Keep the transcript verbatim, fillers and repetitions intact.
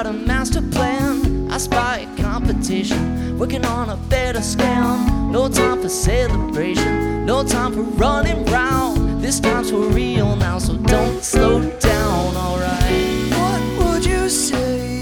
got a master plan. I spy competition, working on a better scale. No time for celebration, no time for running round. This time's for real now, so don't slow down.